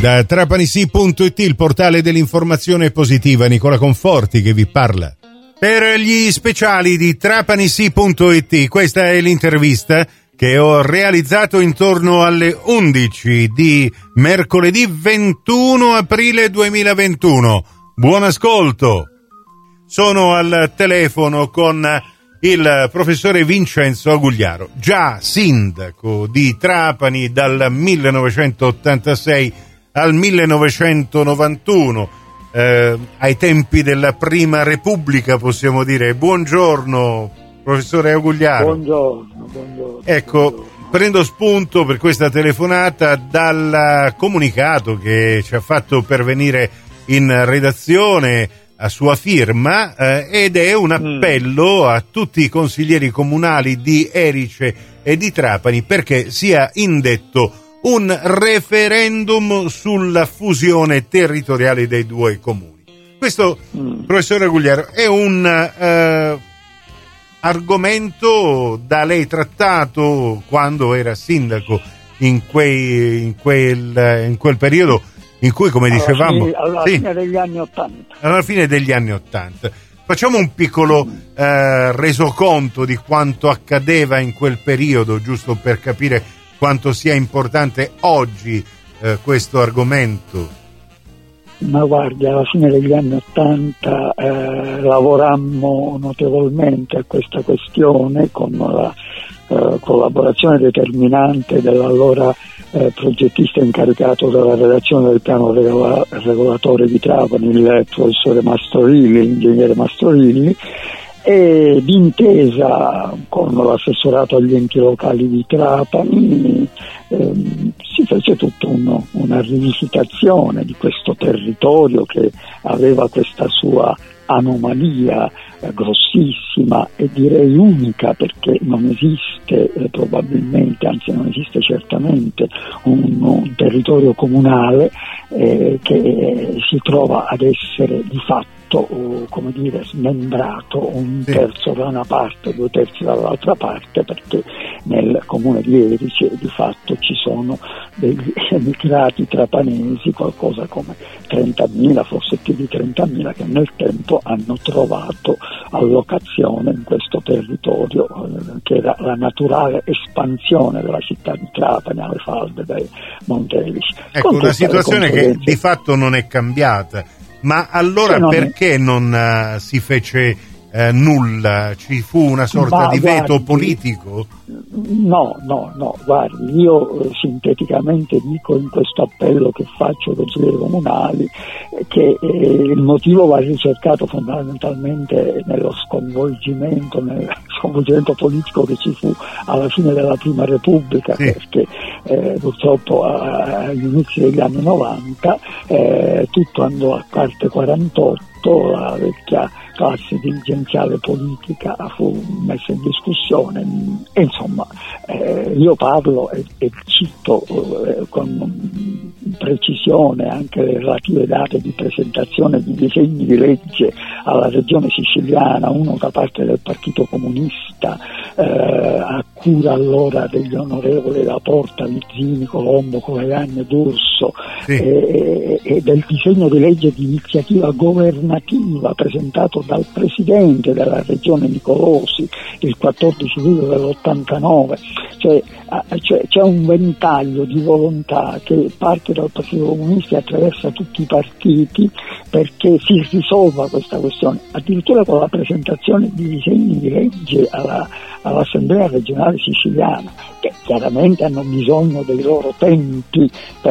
Da trapanisi.it, il portale dell'informazione positiva. Nicola Conforti che vi parla. Per gli speciali di trapanisi.it, questa è l'intervista che ho realizzato intorno alle 11 di mercoledì 21 aprile 2021. Buon ascolto. Sono al telefono con il professore Vincenzo Agugliaro, già sindaco di Trapani dal 1986 al 1991, ai tempi della Prima Repubblica, possiamo dire. Buongiorno, professore Agugliaro. Buongiorno. Ecco, prendo spunto per questa telefonata dal comunicato che ci ha fatto pervenire in redazione a sua firma, ed è un appello a tutti i consiglieri comunali di Erice e di Trapani perché sia indetto un referendum sulla fusione territoriale dei due comuni. Questo, professore Agugliaro, è un argomento da lei trattato quando era sindaco in quel periodo in cui, come dicevamo, alla fine degli anni '80. Alla fine degli anni '80. Facciamo un piccolo resoconto di quanto accadeva in quel periodo, giusto per capire quanto sia importante oggi questo argomento. Ma guardi, alla fine degli anni '80 lavorammo notevolmente a questa questione con la collaborazione determinante dell'allora progettista incaricato della redazione del piano regolatore di Trapani, il professore Mastrorilli, l'ingegnere Mastrorilli, e d'intesa con l'assessorato agli enti locali di Trapani si fece tutta una rivisitazione di questo territorio che aveva questa sua anomalia grossissima e direi unica, perché non esiste probabilmente, anzi non esiste certamente un territorio comunale che si trova ad essere di fatto, come dire, smembrato, un terzo da una parte, 2/3 dall'altra parte, perché nel comune di Erice di fatto ci sono degli emigrati trapanesi, qualcosa come 30.000, forse più di 30.000, che nel tempo hanno trovato allocazione in questo territorio, che era la naturale espansione della città di Trapani alle falde dei Monte Erice. Ecco, una situazione che di fatto non è cambiata. Ma allora perché non si fece nulla? Ci fu una sorta di veto politico? No, guardi, io sinteticamente dico in questo appello che faccio ai consiglieri comunali che il motivo va ricercato fondamentalmente nel sconvolgimento politico che ci fu alla fine della Prima Repubblica, perché purtroppo agli inizi degli anni 90 tutto andò a parte 48, la vecchia classe dirigenziale politica fu messa in discussione e insomma io parlo e cito con precisione anche le relative date di presentazione di disegni di legge alla regione siciliana, uno da parte del Partito Comunista a cura allora degli onorevoli Laporta, Vizzini, Colombo, Colegagno e D'Urso, e del disegno di legge di iniziativa governativa presentato dal presidente della regione Nicolosi il 14 luglio dell'89. C'è un ventaglio di volontà che parte dal Partito Comunista e attraversa tutti i partiti perché si risolva questa questione, addirittura con la presentazione di disegni di legge all'Assemblea regionale siciliana, che chiaramente hanno bisogno dei loro tempi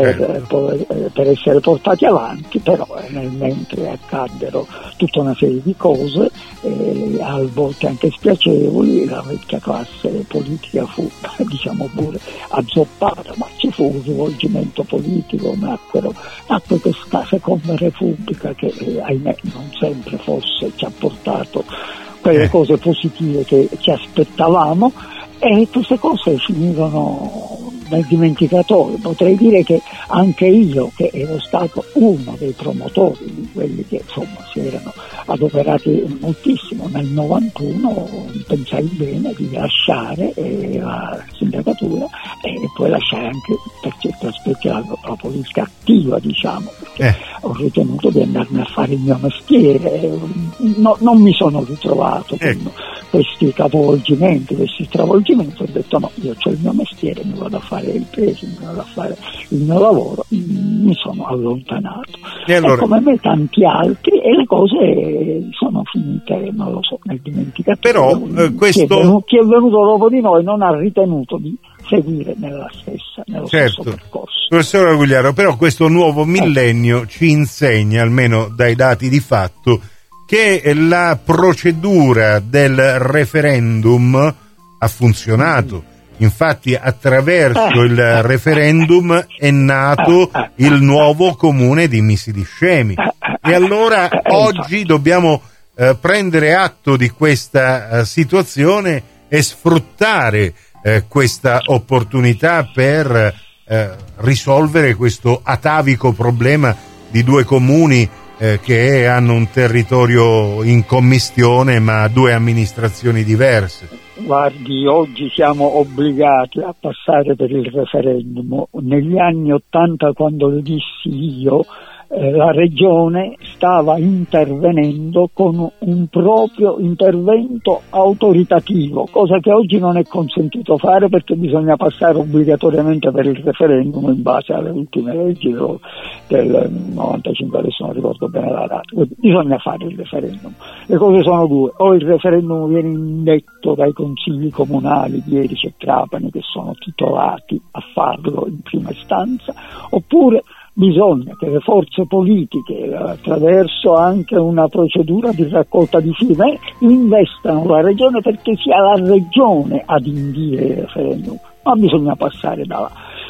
per essere portati avanti, però nel mentre accaddero tutta una serie di cose, a volte anche spiacevoli. La vecchia classe politica fu, diciamo pure, azzoppata, ma ci fu un svolgimento politico, nacque questa seconda repubblica che ahimè non sempre forse ci ha portato quelle cose positive che ci aspettavamo, e queste cose finirono nel dimenticatoio. Potrei dire che anche io, che ero stato uno dei promotori di quelli che insomma si erano adoperati moltissimo nel 91, pensai bene di lasciare la sindacatura e poi lasciare anche per certi aspetti la politica attiva, diciamo, perché ho ritenuto di andarmi a fare il mio mestiere. Non mi sono ritrovato con questi capovolgimenti, questi stravolgimenti. Ho detto no, io ho il mio mestiere, mi vado a fare le imprese, mi vado a fare il mio lavoro. Mi sono allontanato, e allora, come me tanti altri, e le cose sono finite, non lo so, nel dimenticatoio. Però chi è venuto dopo di noi non ha ritenuto di seguire nello stesso percorso. Professore Agugliaro, però questo nuovo millennio ci insegna, almeno dai dati di fatto, che la procedura del referendum ha funzionato. Infatti attraverso il referendum è nato il nuovo comune di Misi-di-Scemi, e allora oggi dobbiamo prendere atto di questa situazione e sfruttare questa opportunità per risolvere questo atavico problema di due comuni che hanno un territorio in commistione ma due amministrazioni diverse. Guardi, oggi siamo obbligati a passare per il referendum. Negli anni '80, quando lo dissi io, la regione stava intervenendo con un proprio intervento autoritativo, cosa che oggi non è consentito fare perché bisogna passare obbligatoriamente per il referendum in base alle ultime leggi del 95, adesso non ricordo bene la data. Bisogna fare il referendum. Le cose sono due: o il referendum viene indetto dai consigli comunali di Erice e Trapani, che sono titolati a farlo in prima istanza, oppure bisogna che le forze politiche, attraverso anche una procedura di raccolta di firme, investano la regione perché sia la regione ad indire il referendum, ma bisogna passare da là.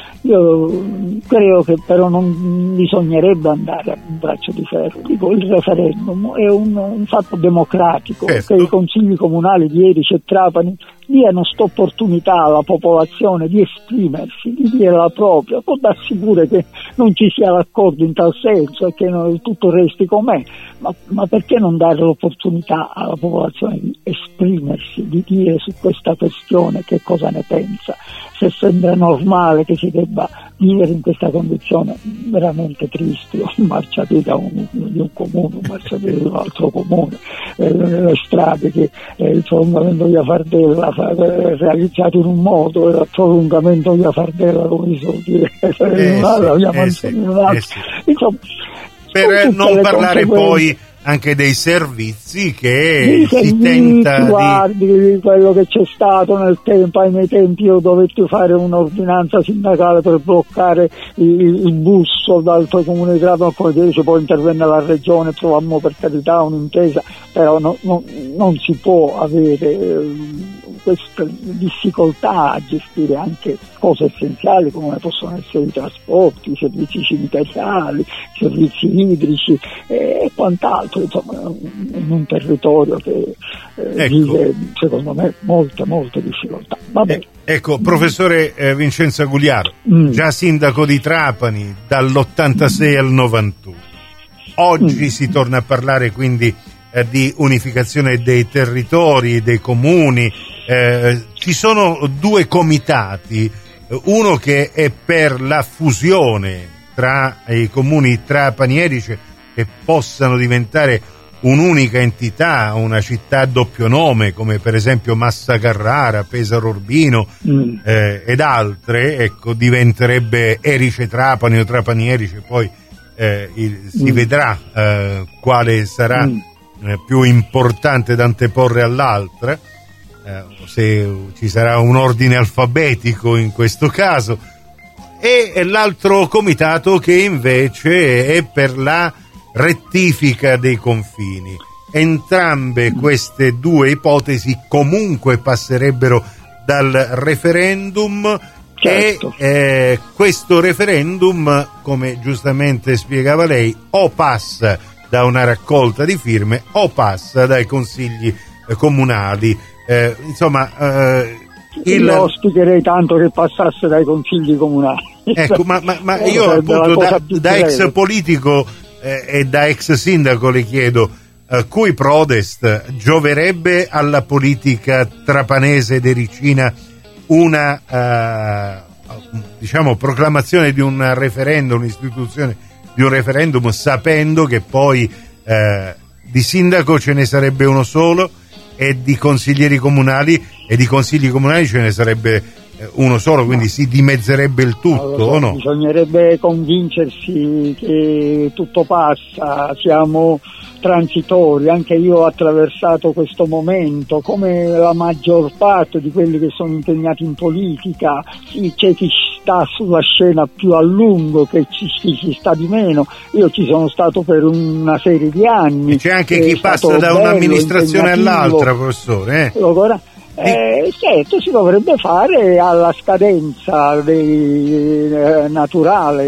Io credo che però non bisognerebbe andare a un braccio di ferro. Dico, il referendum è un fatto democratico, che i consigli comunali di Erice e Trapani diano opportunità alla popolazione di esprimersi, di dire la propria. Può darsi pure che non ci sia l'accordo in tal senso e che tutto resti com'è, ma perché non dare l'opportunità alla popolazione di esprimersi, di dire su questa questione che cosa ne pensa? Se sembra normale che si debba vivere in questa condizione veramente triste, un marciapiede di un comune, un marciapiede di un altro comune, le strade che il prolungamento via Fardella realizzato in un modo, il prolungamento via Fardella, come si suol dire, via Manzoni in un altro. Insomma, per non parlare poi anche dei servizi che si tenta guardi, quello che c'è stato nel tempo. Ai miei tempi io dovetti fare un'ordinanza sindacale per bloccare il bus dal comune di Trapani, poi intervenne la regione, trovammo per carità un'intesa, però non si può avere questa difficoltà a gestire anche cose essenziali come possono essere i trasporti, i servizi cimiteriali, i servizi idrici e quant'altro, insomma, in un territorio che vive, secondo me, molte difficoltà. Ecco, professore Vincenzo Agugliaro, già sindaco di Trapani dall'86 al 91. Oggi si torna a parlare quindi di unificazione dei territori, dei comuni. Ci sono due comitati, uno che è per la fusione tra i comuni Trapani e Erice, che possano diventare un'unica entità, una città a doppio nome, come per esempio Massa Carrara, Pesaro Urbino ed altre. Ecco, diventerebbe Erice Trapani o Trapani Erice, poi si vedrà quale sarà più importante da anteporre all'altra, se ci sarà un ordine alfabetico in questo caso, e l'altro comitato che invece è per la rettifica dei confini. Entrambe queste due ipotesi comunque passerebbero dal referendum. Certo. E questo referendum, come giustamente spiegava lei, o passa da una raccolta di firme o passa dai consigli comunali. Io auspicherei tanto che passasse dai consigli comunali. Ecco, ma io appunto da ex politico e da ex sindaco le chiedo, cui prodest gioverebbe alla politica trapanese ed ericina diciamo, proclamazione di un referendum, l'istituzione di un referendum, sapendo che poi di sindaco ce ne sarebbe uno solo e di consiglieri comunali e di consigli comunali ce ne sarebbe uno solo, quindi si dimezzerebbe il tutto, o no? Bisognerebbe convincersi che tutto passa, siamo transitori, anche io ho attraversato questo momento, come la maggior parte di quelli che sono impegnati in politica. Sì, c'è chi sta sulla scena più a lungo, che ci sta di meno. Io ci sono stato per una serie di anni. E c'è anche chi passa da un'amministrazione all'altra, professore. Certo, si dovrebbe fare alla scadenza naturale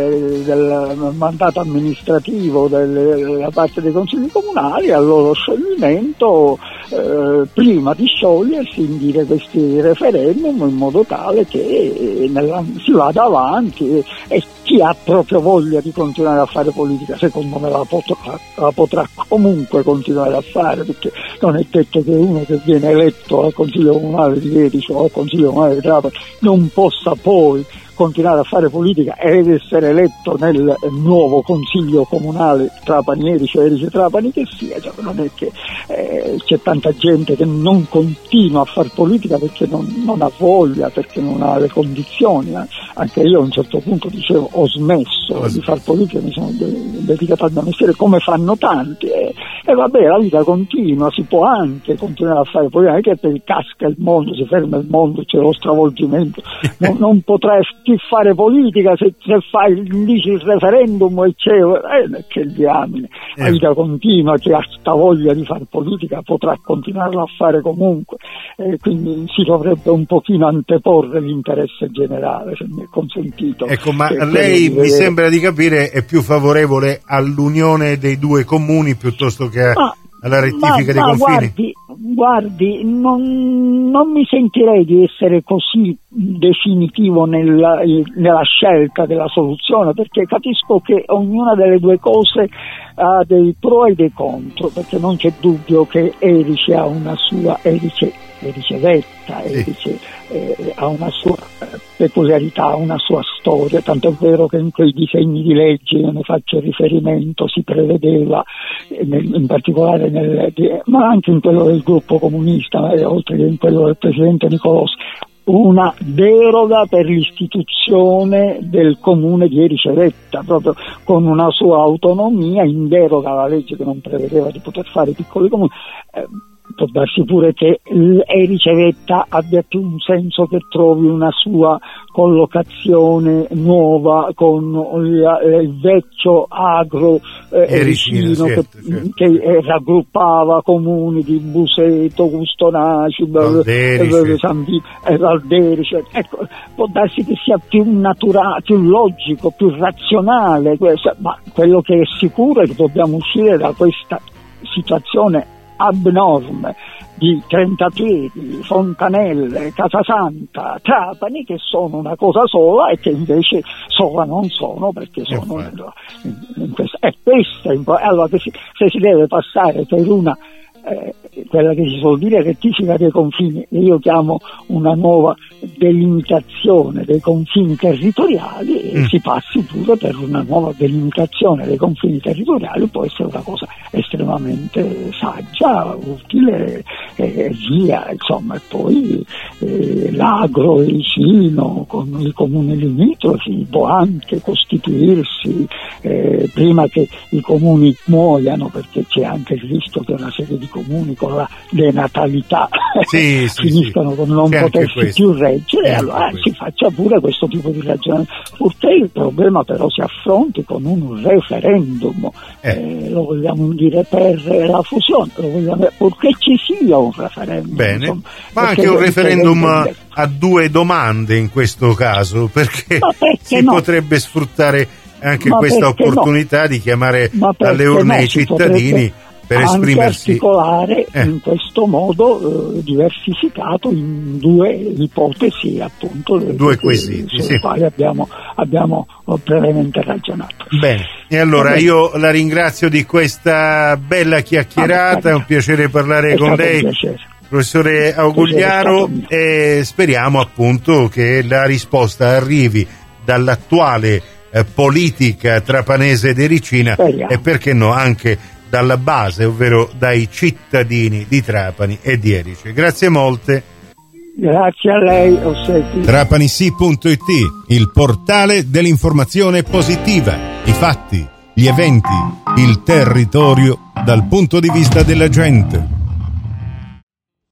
del mandato amministrativo da parte dei consigli comunali, al loro scioglimento, prima di sciogliersi, indire questi referendum in modo tale che si vada avanti, e chi ha proprio voglia di continuare a fare politica, secondo me la potrà comunque continuare a fare, perché non è detto che uno che viene eletto al Consiglio Comunale di Erice o al Consiglio Comunale di Trapani non possa poi continuare a fare politica ed essere eletto nel nuovo Consiglio Comunale Trapani-Erice o Erice-Trapani che sia. Cioè, non è che c'è tanta gente che non continua a fare politica perché non ha voglia, perché non ha le condizioni. Anche io a un certo punto dicevo ho smesso di fare politica, mi sono dedicato al mio mestiere, come fanno tanti, e vabbè, la vita continua, si può anche continuare a fare politica, non è che poi casca il mondo, si ferma il mondo, c'è lo stravolgimento, non potrai più fare politica se dici il referendum e c'è che diamine, la vita continua, chi ha sta voglia di fare politica potrà continuarla a fare comunque, quindi si dovrebbe un pochino anteporre l'interesse generale, se mi è consentito. Ecco, ma lei mi sembra di capire è più favorevole all'unione dei due comuni piuttosto che alla rettifica dei confini? Guardi, non mi sentirei di essere così definitivo nella scelta della soluzione, perché capisco che ognuna delle due cose ha dei pro e dei contro, perché non c'è dubbio che Erice ha una sua Erice Vetta, Erice ha una sua peculiarità, una sua storia, tanto è vero che in quei disegni di legge, io ne faccio riferimento, si prevedeva in particolare ma anche in quello del gruppo comunista, oltre che in quello del presidente Nicolò, una deroga per l'istituzione del comune di Erice Vetta, proprio con una sua autonomia, in deroga alla legge che non prevedeva di poter fare piccoli comuni. Può darsi pure che Erice Vetta abbia più un senso, che trovi una sua collocazione nuova con il vecchio agro ericino, certo. Che raggruppava comuni di Buseto, Custonaci, Valderice. Ecco, può darsi che sia più naturale, più logico, più razionale questo, ma quello che è sicuro è che dobbiamo uscire da questa situazione abnorme di 30 piedi, Fontanelle, Casasanta, Trapani, che sono una cosa sola e che invece sola non sono, perché sono in questa. E questa, allora se si deve passare per una quella che si suol dire rettifica dei confini, io chiamo una nuova delimitazione dei confini territoriali, e si passi pure per una nuova delimitazione dei confini territoriali, può essere una cosa estremamente saggia, utile, via, insomma. E poi l'agro vicino con i comuni limitrofi può anche costituirsi prima che i comuni muoiano, perché c'è anche il rischio che una serie di comuni con la denatalità finiscano con non potersi più reggere, allora si faccia pure questo tipo di ragionamento, purché il problema però si affronti con un referendum, lo vogliamo dire per la fusione, purché ci sia un referendum. Bene, insomma, ma anche un referendum a due domande in questo caso, perché si potrebbe sfruttare anche questa opportunità di chiamare alle urne i cittadini per esprimersi, articolare in questo modo diversificato in due ipotesi, appunto due quesiti sulle quali abbiamo brevemente ragionato. Bene, e allora io la ringrazio di questa bella chiacchierata, è un piacere parlare con lei. professore Augugliaro, e speriamo appunto che la risposta arrivi dall'attuale politica trapanese ed ericina, e perché no anche dalla base, ovvero dai cittadini di Trapani e di Erice. Grazie molte. Grazie a lei, Ossetti. Trapanisi.it, il portale dell'informazione positiva, i fatti, gli eventi, il territorio dal punto di vista della gente.